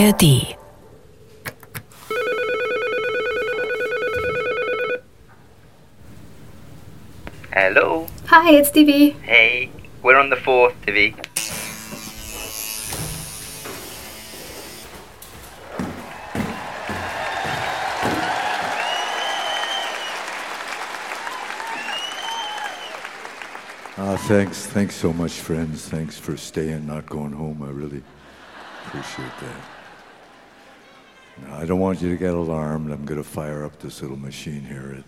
ARD. Hello. Hi, it's Divi. Hey, we're on the 4th, Divi. Thanks so much, friends. Thanks for staying, not going home. I really appreciate that. Now, I don't want you to get alarmed. I'm going to fire up this little machine here.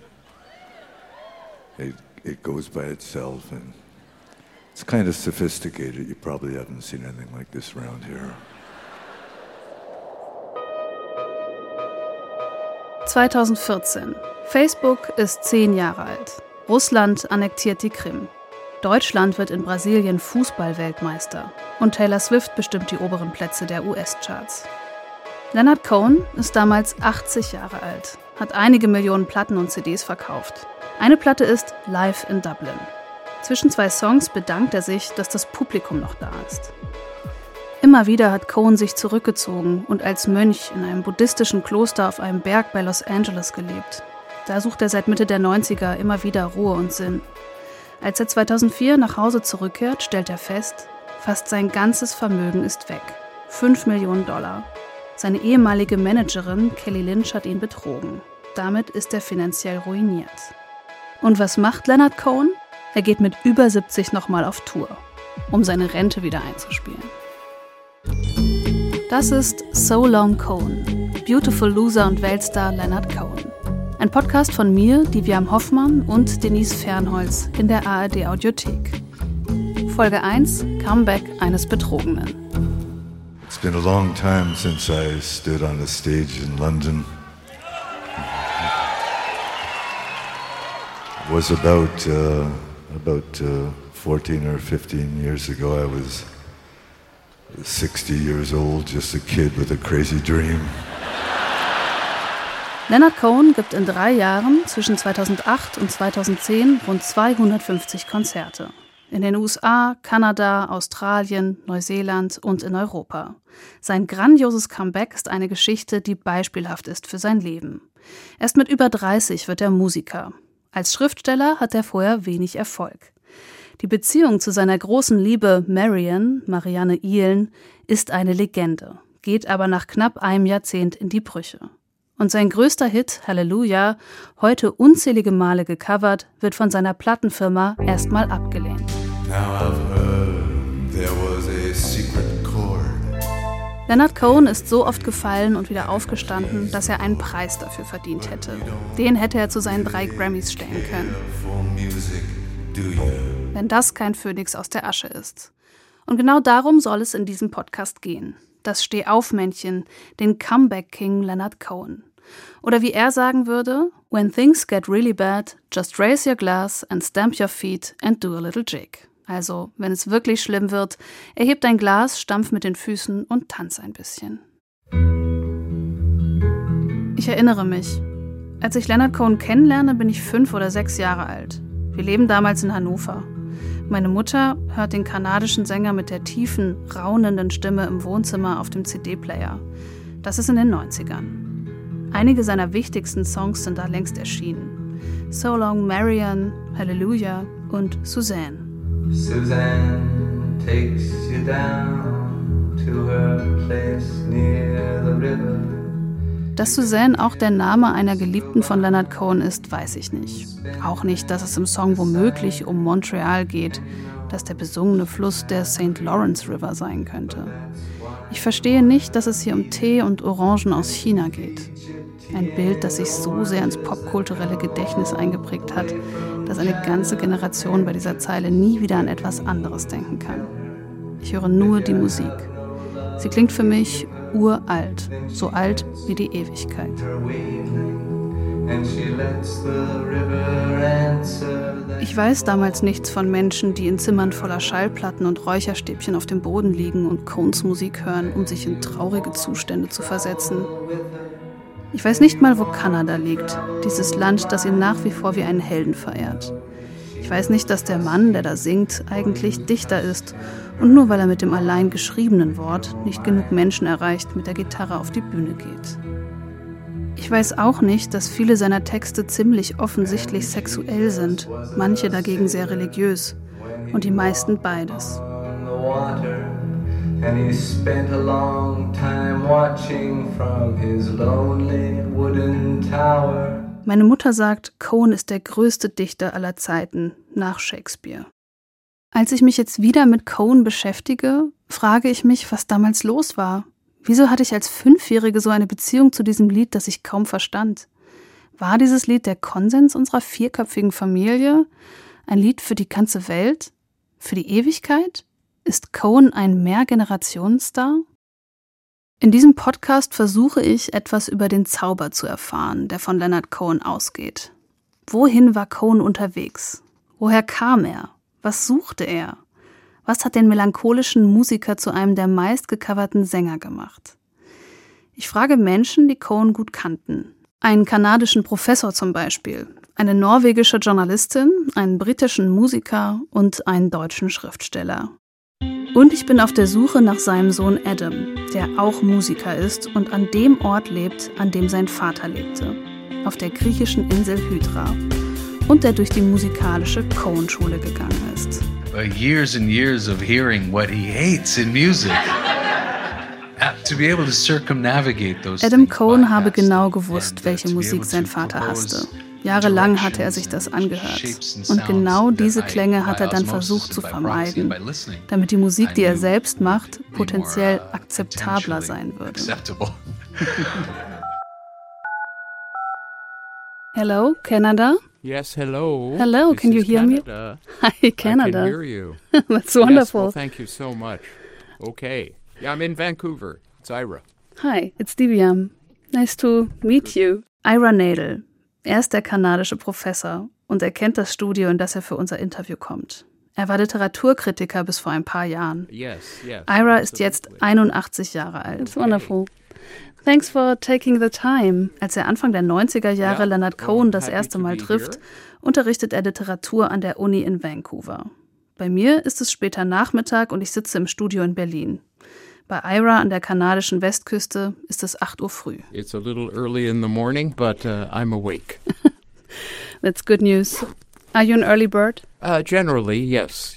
It goes by itself, and it's kind of sophisticated. You probably haven't seen anything like this around here. 2014. Facebook ist 10 Jahre alt. Russland annektiert die Krim. Deutschland wird in Brasilien Fußball-Weltmeister. Und Taylor Swift bestimmt die oberen Plätze der US-Charts. Leonard Cohen ist damals 80 Jahre alt, hat einige Millionen Platten und CDs verkauft. Eine Platte ist Live in Dublin. Zwischen 2 Songs bedankt er sich, dass das Publikum noch da ist. Immer wieder hat Cohen sich zurückgezogen und als Mönch in einem buddhistischen Kloster auf einem Berg bei Los Angeles gelebt. Da sucht er seit Mitte der 90er immer wieder Ruhe und Sinn. Als er 2004 nach Hause zurückkehrt, stellt er fest, fast sein ganzes Vermögen ist weg. $5 Millionen. Seine ehemalige Managerin Kelly Lynch hat ihn betrogen. Damit ist er finanziell ruiniert. Und was macht Leonard Cohen? Er geht mit über 70 nochmal auf Tour, um seine Rente wieder einzuspielen. Das ist So Long Cohen, Beautiful Loser und Weltstar Leonard Cohen. Ein Podcast von mir, Diviam Hoffmann und Denise Fernholz in der ARD Audiothek. Folge 1, Comeback eines Betrogenen. It's been a long time since I stood on a stage in London. It was about 14 or 15 years ago. I was 60 years old, just a kid with a crazy dream. Leonard Cohen gibt in 3 Jahren zwischen 2008 und 2010 rund 250 Konzerte. In den USA, Kanada, Australien, Neuseeland und in Europa. Sein grandioses Comeback ist eine Geschichte, die beispielhaft ist für sein Leben. Erst mit über 30 wird er Musiker. Als Schriftsteller hat er vorher wenig Erfolg. Die Beziehung zu seiner großen Liebe Marianne Ihlen, ist eine Legende, geht aber nach knapp einem Jahrzehnt in die Brüche. Und sein größter Hit, Hallelujah, heute unzählige Male gecovert, wird von seiner Plattenfirma erstmal abgelehnt. Leonard Cohen ist so oft gefallen und wieder aufgestanden, dass er einen Preis dafür verdient hätte. Den hätte er zu seinen 3 Grammys stellen können. Wenn das kein Phönix aus der Asche ist. Und genau darum soll es in diesem Podcast gehen. Das Stehaufmännchen, den Comeback-King Leonard Cohen. Oder wie er sagen würde, when things get really bad, just raise your glass and stamp your feet and do a little jig. Also, wenn es wirklich schlimm wird, erheb dein Glas, stampf mit den Füßen und tanz ein bisschen. Ich erinnere mich. Als ich Leonard Cohen kennenlerne, bin ich 5 oder 6 Jahre alt. Wir leben damals in Hannover. Meine Mutter hört den kanadischen Sänger mit der tiefen, raunenden Stimme im Wohnzimmer auf dem CD-Player. Das ist in den 90ern. Einige seiner wichtigsten Songs sind da längst erschienen. So Long Marianne, Hallelujah und Suzanne. Suzanne takes you down to her place near the river. Dass Suzanne auch der Name einer Geliebten von Leonard Cohen ist, weiß ich nicht. Auch nicht, dass es im Song womöglich um Montreal geht, dass der besungene Fluss der St. Lawrence River sein könnte. Ich verstehe nicht, dass es hier um Tee und Orangen aus China geht. Ein Bild, das sich so sehr ins popkulturelle Gedächtnis eingeprägt hat, dass eine ganze Generation bei dieser Zeile nie wieder an etwas anderes denken kann. Ich höre nur die Musik. Sie klingt für mich uralt, so alt wie die Ewigkeit. Ich weiß damals nichts von Menschen, die in Zimmern voller Schallplatten und Räucherstäbchen auf dem Boden liegen und Cohens Musik hören, um sich in traurige Zustände zu versetzen. Ich weiß nicht mal, wo Kanada liegt, dieses Land, das ihn nach wie vor wie einen Helden verehrt. Ich weiß nicht, dass der Mann, der da singt, eigentlich Dichter ist und nur weil er mit dem allein geschriebenen Wort nicht genug Menschen erreicht, mit der Gitarre auf die Bühne geht. Ich weiß auch nicht, dass viele seiner Texte ziemlich offensichtlich sexuell sind, manche dagegen sehr religiös und die meisten beides. And he spent a long time watching from his lonely wooden tower. Meine Mutter sagt, Cohen ist der größte Dichter aller Zeiten, nach Shakespeare. Als ich mich jetzt wieder mit Cohen beschäftige, frage ich mich, was damals los war. Wieso hatte ich als 5-Jährige so eine Beziehung zu diesem Lied, das ich kaum verstand? War dieses Lied der Konsens unserer 4-köpfigen Familie? Ein Lied für die ganze Welt? Für die Ewigkeit? Ist Cohen ein Mehrgenerationenstar? In diesem Podcast versuche ich, etwas über den Zauber zu erfahren, der von Leonard Cohen ausgeht. Wohin war Cohen unterwegs? Woher kam er? Was suchte er? Was hat den melancholischen Musiker zu einem der meistgecoverten Sänger gemacht? Ich frage Menschen, die Cohen gut kannten. Einen kanadischen Professor zum Beispiel, eine norwegische Journalistin, einen britischen Musiker und einen deutschen Schriftsteller. Und ich bin auf der Suche nach seinem Sohn Adam, der auch Musiker ist und an dem Ort lebt, an dem sein Vater lebte, auf der griechischen Insel Hydra, und der durch die musikalische Cohen-Schule gegangen ist. Years and years of hearing what he hates in music. To be able to circumnavigate those Adam Cohen habe genau gewusst, welche Musik sein Vater hasste. Jahrelang hatte er sich das angehört. Und genau diese Klänge hat er dann versucht zu vermeiden, damit die Musik, die er selbst macht, potenziell akzeptabler sein würde. Hello, Canada? Yes, hello. Hello, can you hear Canada. me? Hi, Canada. I can hear you. That's wonderful. Yes, well, thank you so much. Okay. Yeah, I'm in Vancouver. It's Ira. Hi, it's Divyam. Nice to meet you. Ira Nadel. Er ist der kanadische Professor und er kennt das Studio, in das er für unser Interview kommt. Er war Literaturkritiker bis vor ein paar Jahren. Yes. Ira ist jetzt 81 Jahre alt. Wonderful. Thanks for taking the time. Als er Anfang der 90er Jahre Leonard Cohen das erste Mal trifft, unterrichtet er Literatur an der Uni in Vancouver. Bei mir ist es später Nachmittag und ich sitze im Studio in Berlin. Bei Ira an der kanadischen Westküste ist es 8 Uhr früh. It's a little early in the morning, but I'm awake. That's good news. Are you an early bird? Generally, yes.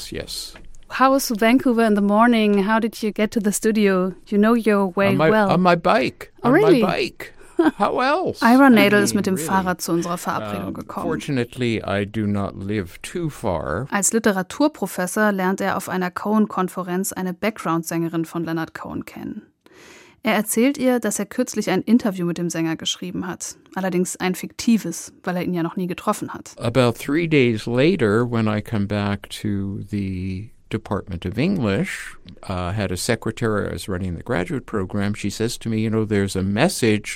How was Vancouver in the morning? How did you get to the studio? You know your way well. On my bike. Oh, really? On my bike. How else? Ira Nadel ist mit dem Fahrrad zu unserer Verabredung gekommen. Fortunately, I do not live too far. Als Literaturprofessor lernt er auf einer Cohen-Konferenz eine Background-Sängerin von Leonard Cohen kennen. Er erzählt ihr, dass er kürzlich ein Interview mit dem Sänger geschrieben hat. Allerdings ein fiktives, weil er ihn ja noch nie getroffen hat. About 3 days later, when I come back to the Department of English, had a secretary, I was running the graduate program, she says to me, there's a message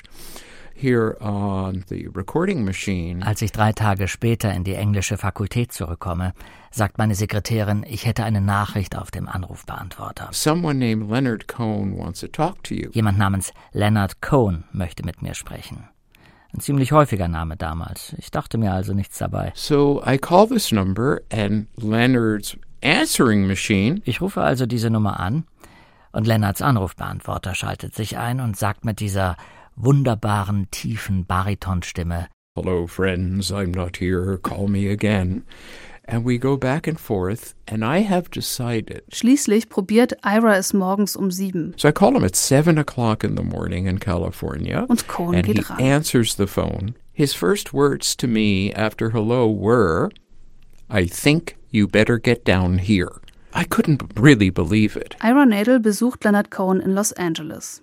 here on the recording machine. Als ich 3 Tage später in die englische Fakultät zurückkomme, sagt meine Sekretärin, ich hätte eine Nachricht auf dem Anrufbeantworter. Someone named Leonard Cohen wants to talk to you. Jemand namens Leonard Cohen möchte mit mir sprechen. Ein ziemlich häufiger Name damals. Ich dachte mir also nichts dabei. So I call this number and Leonard's answering machine. Ich rufe also diese Nummer an und Leonards Anrufbeantworter schaltet sich ein und sagt mit dieser wunderbaren, tiefen Baritonstimme: Hello friends, I'm not here, call me again. And we go back and forth and I have decided. Schließlich probiert Ira es morgens um 7. So I call him at 7 o'clock in the morning in California. Und Cohen and geht he ran. Answers the phone. His first words to me after hello were, I think you better get down here. I couldn't really believe it. Ira Nadel besucht Leonard Cohen in Los Angeles.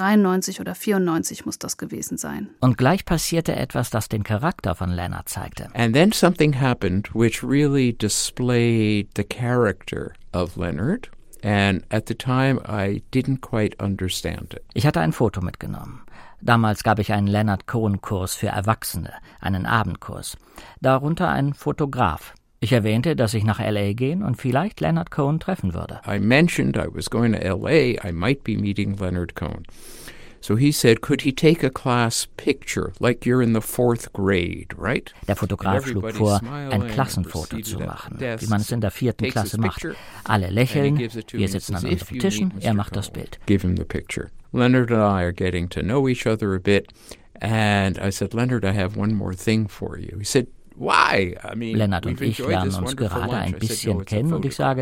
93 oder 94 muss das gewesen sein. Und gleich passierte etwas, das den Charakter von Leonard zeigte. And then something happened which really displayed the character of Leonard. And at the time I didn't quite understand it. Ich hatte ein Foto mitgenommen. Damals gab ich einen Leonard Cohen-Kurs für Erwachsene, einen Abendkurs. Darunter ein Fotograf. Ich erwähnte, dass ich nach L.A. gehen und vielleicht Leonard Cohen treffen würde. I mentioned I was going to L.A., I might be meeting Leonard Cohen. So he said, could he take a class picture, like you're in the 4th grade, right? Der Fotograf schlug vor, ein Klassenfoto zu machen, wie man es in der 4. Klasse macht. Alle lächeln, wir sitzen an unseren Tischen, er macht das Bild. Give him the picture. Leonard and I are getting to know each other a bit, and I said, Leonard, I have one more thing for you. He said, why? I mean, Lennart und ich lernen uns gerade ein bisschen kennen und ich sage,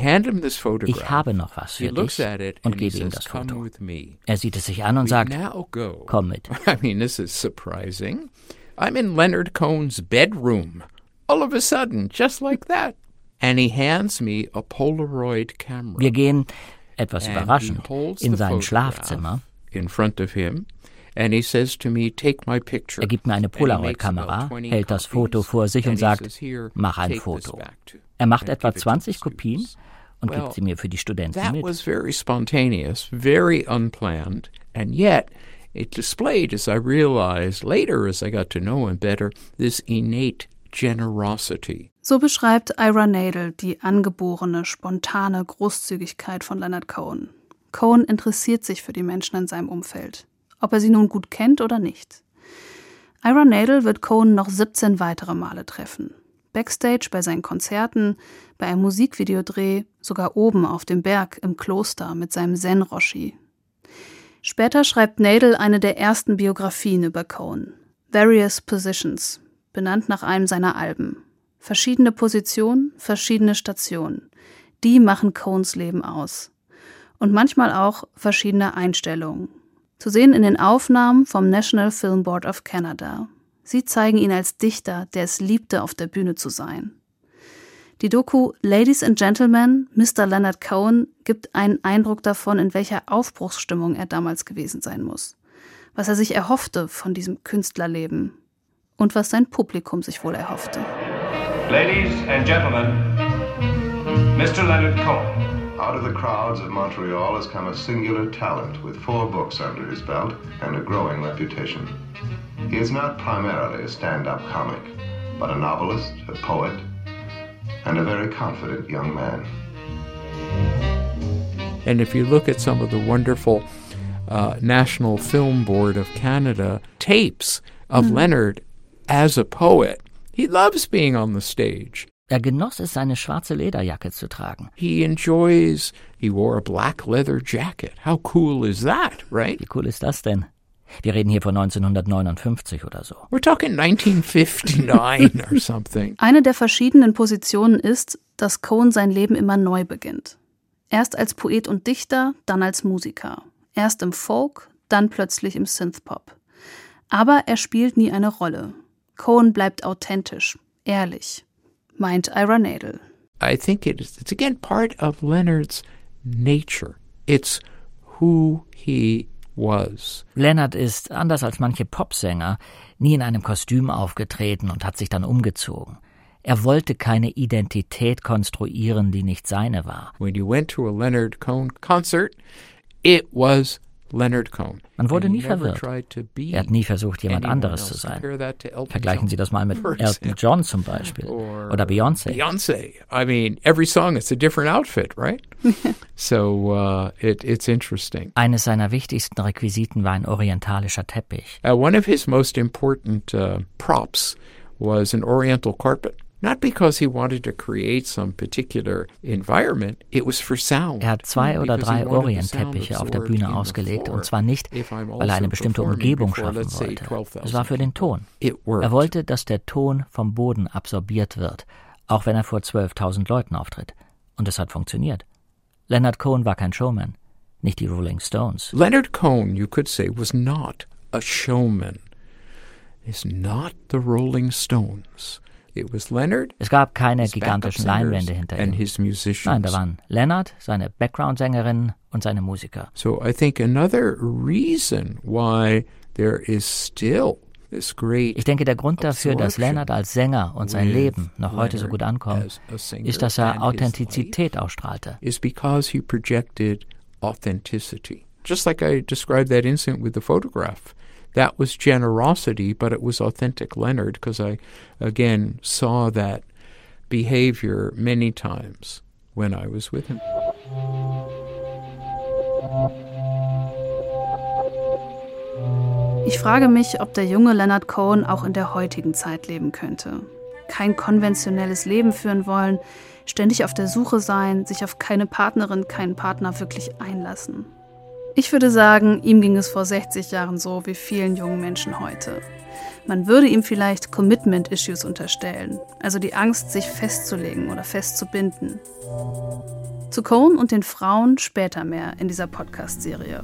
ich habe noch was für dich und gebe ihm das Foto. Er sieht es sich an und sagt, komm mit. I mean, this is surprising. I'm in Leonard Cohen's bedroom. All of a sudden, just like that. And he hands me a Polaroid camera. Wir gehen, etwas überraschend, in sein Schlafzimmer. In front of him. And he says to me, take my picture. Er gibt mir eine Polaroid-Kamera, hält das Foto vor sich und sagt, mach ein Foto. Er macht etwa 20 Kopien und gibt sie mir für die Studenten mit. That was very spontaneous, very unplanned, and yet it displayed, as I realized later as I got to know him better, this innate generosity. So beschreibt Ira Nadel die angeborene, spontane Großzügigkeit von Leonard Cohen. Cohen interessiert sich für die Menschen in seinem Umfeld, ob er sie nun gut kennt oder nicht. Ira Nadel wird Cohen noch 17 weitere Male treffen. Backstage bei seinen Konzerten, bei einem Musikvideodreh, sogar oben auf dem Berg im Kloster mit seinem Zen-Roshi. Später schreibt Nadel eine der ersten Biografien über Cohen, Various Positions, benannt nach einem seiner Alben. Verschiedene Positionen, verschiedene Stationen. Die machen Cohens Leben aus. Und manchmal auch verschiedene Einstellungen. Zu sehen in den Aufnahmen vom National Film Board of Canada. Sie zeigen ihn als Dichter, der es liebte, auf der Bühne zu sein. Die Doku Ladies and Gentlemen, Mr. Leonard Cohen gibt einen Eindruck davon, in welcher Aufbruchsstimmung er damals gewesen sein muss. Was er sich erhoffte von diesem Künstlerleben. Und was sein Publikum sich wohl erhoffte. Ladies and Gentlemen, Mr. Leonard Cohen. Out of the crowds of Montreal has come a singular talent with 4 books under his belt and a growing reputation. He is not primarily a stand-up comic, but a novelist, a poet, and a very confident young man. And if you look at some of the wonderful National Film Board of Canada tapes of Leonard as a poet, he loves being on the stage. Er genoss es, seine schwarze Lederjacke zu tragen. He wore a black leather jacket. How cool is that, right? Wie cool ist das denn? Wir reden hier von 1959 oder so. We're talking 1959 or something. Eine der verschiedenen Positionen ist, dass Cohen sein Leben immer neu beginnt. Erst als Poet und Dichter, dann als Musiker. Erst im Folk, dann plötzlich im Synthpop. Aber er spielt nie eine Rolle. Cohen bleibt authentisch, ehrlich. Meint Ira Nadel. I think it's again part of Leonard's nature. It's who he was. Leonard ist, anders als manche Popsänger, nie in einem Kostüm aufgetreten und hat sich dann umgezogen. Er wollte keine Identität konstruieren, die nicht seine war. When you went to a Leonard Cohen concert, it was Leonard Cohen. Man wurde nie verwirrt. Er hat nie versucht, jemand anderes zu sein. Vergleichen Sie das mal mit Elton John zum Beispiel. Oder Beyoncé. I mean, every song is a different outfit, right? So it's interesting. Eines seiner wichtigsten Requisiten war ein orientalischer Teppich. One of his most important props was an oriental carpet. Not because he wanted to create some particular environment, it was for sound. Er hat 2 oder 3 Orientteppiche auf der Bühne ausgelegt, und zwar nicht, weil er eine bestimmte Umgebung schaffen wollte. Es war für den Ton. Er wollte, dass der Ton vom Boden absorbiert wird, auch wenn er vor 12.000 Leuten auftritt. Und es hat funktioniert. Leonard Cohen war kein Showman, nicht die Rolling Stones. Leonard Cohen, you could say, was not a showman. He's not the Rolling Stones. It was Leonard, es gab keine gigantischen Leinwände hinter ihm. Nein, da waren Leonard, seine Background-Sängerinnen und seine Musiker. So I think another reason why there is still this great Ich denke, der Grund dafür, dass Leonard als Sänger und sein Leben noch heute so gut ankommen, ist, dass er Authentizität ausstrahlte. Is because he projected authenticity. Just like I described that incident with the photograph. That was generosity, but it was authentic Leonard, because I, again, saw that behavior many times when I was with him. Ich frage mich, ob der junge Leonard Cohen auch in der heutigen Zeit leben könnte. Kein konventionelles Leben führen wollen, ständig auf der Suche sein, sich auf keine Partnerin, keinen Partner wirklich einlassen. Ich würde sagen, ihm ging es vor 60 Jahren so wie vielen jungen Menschen heute. Man würde ihm vielleicht Commitment-Issues unterstellen, also die Angst, sich festzulegen oder festzubinden. Zu Cohen und den Frauen später mehr in dieser Podcast-Serie.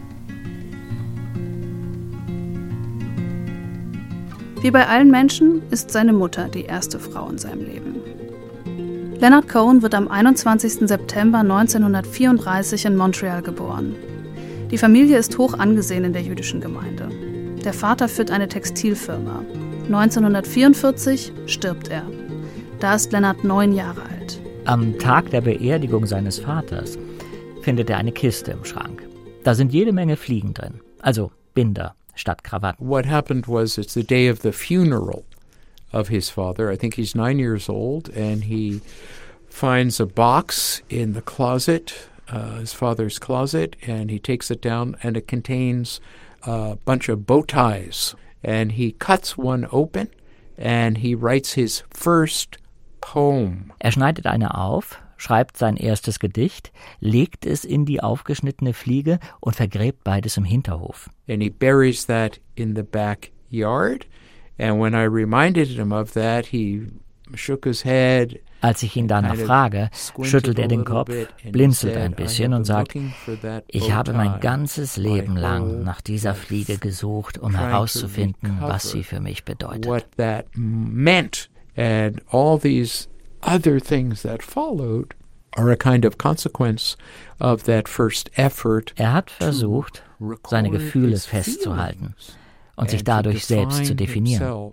Wie bei allen Menschen ist seine Mutter die erste Frau in seinem Leben. Leonard Cohen wird am 21. September 1934 in Montreal geboren. Die Familie ist hoch angesehen in der jüdischen Gemeinde. Der Vater führt eine Textilfirma. 1944 stirbt er. Da ist Leonard 9 Jahre alt. Am Tag der Beerdigung seines Vaters findet er eine Kiste im Schrank. Da sind jede Menge Fliegen drin, also Binder statt Krawatten. What happened was it's the day of the funeral of his father. I think he's 9 years old, and he finds a box in the closet, his father's closet, and he takes it down, and it contains a bunch of bow ties. And he cuts one open, and he writes his first poem. Er schneidet eine auf, schreibt sein erstes Gedicht, legt es in die aufgeschnittene Fliege und vergräbt beides im Hinterhof. And he buries that in the backyard. And when I reminded him of that, he shook his head. Als ich ihn danach frage, schüttelt er den Kopf, blinzelt ein bisschen und sagt, ich habe mein ganzes Leben lang nach dieser Fliege gesucht, um herauszufinden, was sie für mich bedeutet. What that meant. And all these other things that followed are a kind of consequence of that first effort. Er hat versucht, seine Gefühle festzuhalten und sich dadurch selbst zu definieren.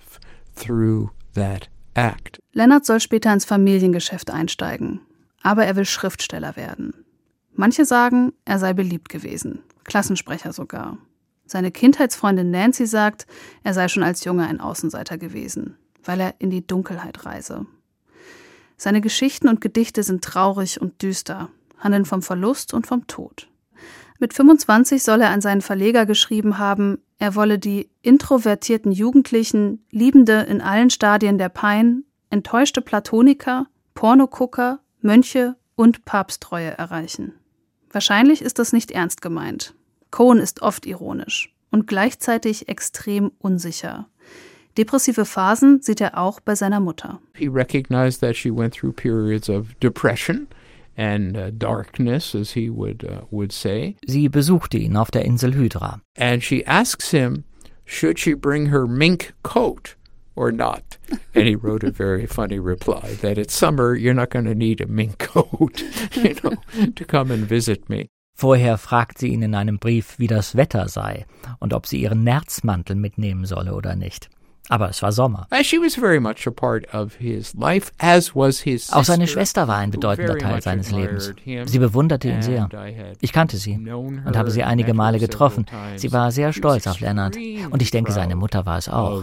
Leonard soll später ins Familiengeschäft einsteigen, aber er will Schriftsteller werden. Manche sagen, er sei beliebt gewesen, Klassensprecher sogar. Seine Kindheitsfreundin Nancy sagt, er sei schon als Junge ein Außenseiter gewesen, weil er in die Dunkelheit reise. Seine Geschichten und Gedichte sind traurig und düster, handeln vom Verlust und vom Tod. Mit 25 soll er an seinen Verleger geschrieben haben, er wolle die introvertierten Jugendlichen, Liebende in allen Stadien der Pein, enttäuschte Platoniker, Pornogucker, Mönche und Papsttreue erreichen. Wahrscheinlich ist das nicht ernst gemeint. Cohen ist oft ironisch und gleichzeitig extrem unsicher. Depressive Phasen sieht er auch bei seiner Mutter. He recognized that she went through periods of depression and darkness, as he would say. Sie besuchte ihn auf der Insel Hydra. And she asks him, should she bring her mink coat or not? And he wrote a very funny reply that it's summer, you're not going to need a mink coat, to come and visit me. Vorher fragt sie ihn in einem Brief, wie das Wetter sei und ob sie ihren Nerzmantel mitnehmen solle oder nicht. Aber es war Sommer. She was very much a part of his life, as was his sister. Auch seine Schwester war ein bedeutender Teil seines Lebens. Sie bewunderte ihn sehr. Ich kannte sie und habe sie einige Male getroffen. Sie war sehr stolz auf Leonard. Und ich denke, seine Mutter war es auch.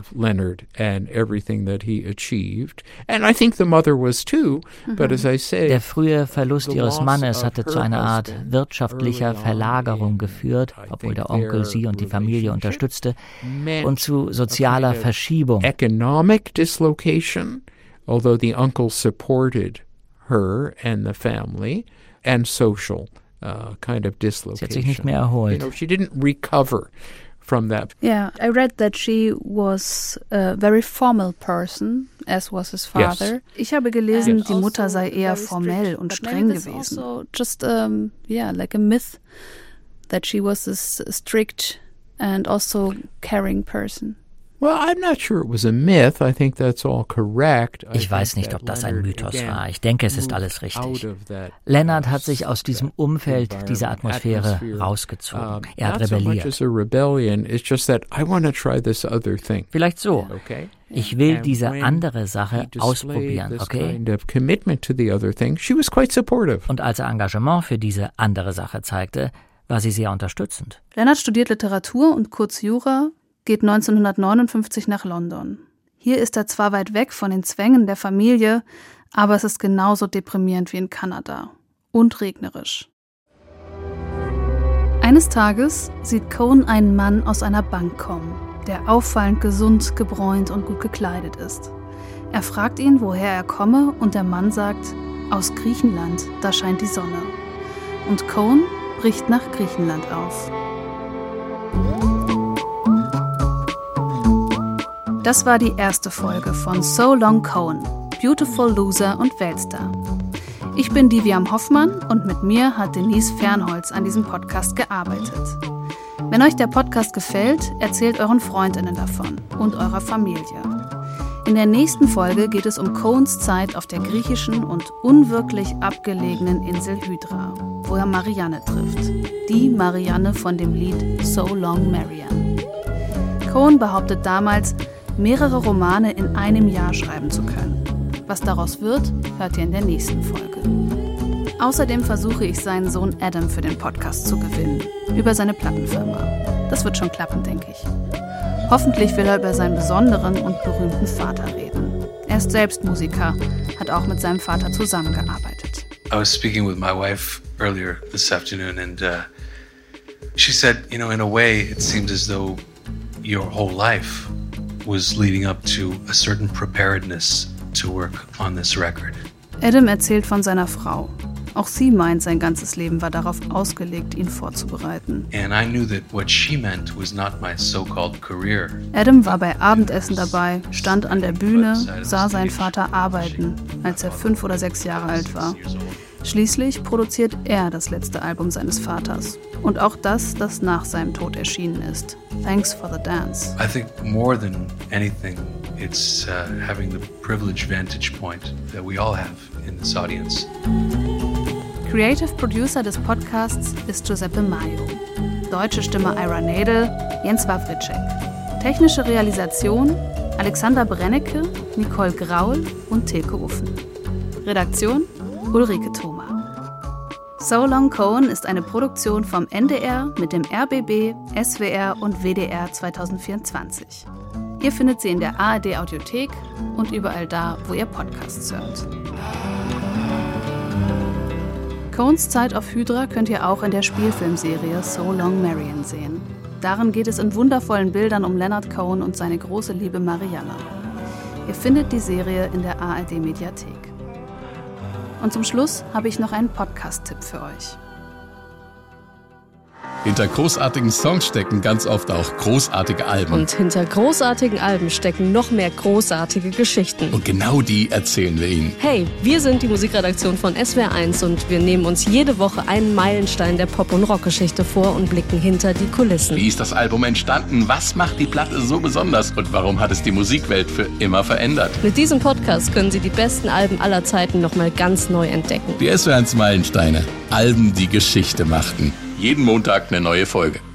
Der frühe Verlust ihres Mannes hatte zu einer Art wirtschaftlicher Verlagerung geführt, obwohl der Onkel sie und die Familie unterstützte, und zu sozialer Verschiebung. Economic dislocation, although the uncle supported her and the family, and social kind of dislocation. Sie hat sich nicht mehr erholt. She didn't recover from that. Yeah, I read that she was a very formal person, as was his father. Yes. Ich habe gelesen, die Mutter sei eher formell und streng gewesen. Also just like a myth that she was a strict and also caring person. Well, I'm not sure it was a myth. I think that's all correct. Ich weiß nicht, ob das ein Mythos war. Ich denke, es ist alles richtig. Leonard hat sich aus diesem Umfeld, dieser Atmosphäre rausgezogen. Er hat rebelliert. Vielleicht so. Ich will diese andere Sache ausprobieren, okay? Und als er Engagement für diese andere Sache zeigte, war sie sehr unterstützend. Leonard studiert Literatur und kurz Jura, geht 1959 nach London. Hier ist er zwar weit weg von den Zwängen der Familie, aber es ist genauso deprimierend wie in Kanada. Und regnerisch. Eines Tages sieht Cohen einen Mann aus einer Bank kommen, der auffallend gesund, gebräunt und gut gekleidet ist. Er fragt ihn, woher er komme, und der Mann sagt, aus Griechenland, da scheint die Sonne. Und Cohen bricht nach Griechenland auf. Das war die erste Folge von So Long Cohen, Beautiful Loser und Weltstar. Ich bin Diviam Hoffmann und mit mir hat Denise Fernholz an diesem Podcast gearbeitet. Wenn euch der Podcast gefällt, erzählt euren FreundInnen davon und eurer Familie. In der nächsten Folge geht es um Cohens Zeit auf der griechischen und unwirklich abgelegenen Insel Hydra, wo er Marianne trifft. Die Marianne von dem Lied So Long Marianne. Cohen behauptet damals, mehrere Romane in einem Jahr schreiben zu können. Was daraus wird, hört ihr in der nächsten Folge. Außerdem versuche ich, seinen Sohn Adam für den Podcast zu gewinnen, über seine Plattenfirma. Das wird schon klappen, denke ich. Hoffentlich will er über seinen besonderen und berühmten Vater reden. Er ist selbst Musiker, hat auch mit seinem Vater zusammengearbeitet. I was speaking with my wife earlier this afternoon and she said, in a way it seems as though your whole life was leading up to a certain preparedness to work on this record. Adam erzählt von seiner Frau. Auch sie meint, sein ganzes Leben war darauf ausgelegt, ihn vorzubereiten. And I knew that what she meant was not my so-called career. Adam war bei Abendessen dabei, stand an der Bühne, sah seinen Vater arbeiten, als er 5 oder 6 Jahre alt war. Schließlich produziert er das letzte Album seines Vaters. Und auch das nach seinem Tod erschienen ist. Thanks for the Dance. I think more than anything, it's having the privileged vantage point that we all have in this audience. Creative Producer des Podcasts ist Giuseppe Maio. Deutsche Stimme Ira Nadel, Jens Wawritschek. Technische Realisation Alexander Brennecke, Nicole Graul und Tilke Uffen. Redaktion Ulrike Thoma. So Long Cohen ist eine Produktion vom NDR mit dem RBB, SWR und WDR 2024. Ihr findet sie in der ARD Audiothek und überall da, wo ihr Podcasts hört. Cohens Zeit auf Hydra könnt ihr auch in der Spielfilmserie So Long Marianne sehen. Darin geht es in wundervollen Bildern um Leonard Cohen und seine große Liebe Marianne. Ihr findet die Serie in der ARD Mediathek. Und zum Schluss habe ich noch einen Podcast-Tipp für euch. Hinter großartigen Songs stecken ganz oft auch großartige Alben. Und hinter großartigen Alben stecken noch mehr großartige Geschichten. Und genau die erzählen wir Ihnen. Hey, wir sind die Musikredaktion von SWR1 und wir nehmen uns jede Woche einen Meilenstein der Pop- und Rockgeschichte vor und blicken hinter die Kulissen. Wie ist das Album entstanden? Was macht die Platte so besonders? Und warum hat es die Musikwelt für immer verändert? Mit diesem Podcast können Sie die besten Alben aller Zeiten nochmal ganz neu entdecken. Die SWR1 Meilensteine. Alben, die Geschichte machten. Jeden Montag eine neue Folge.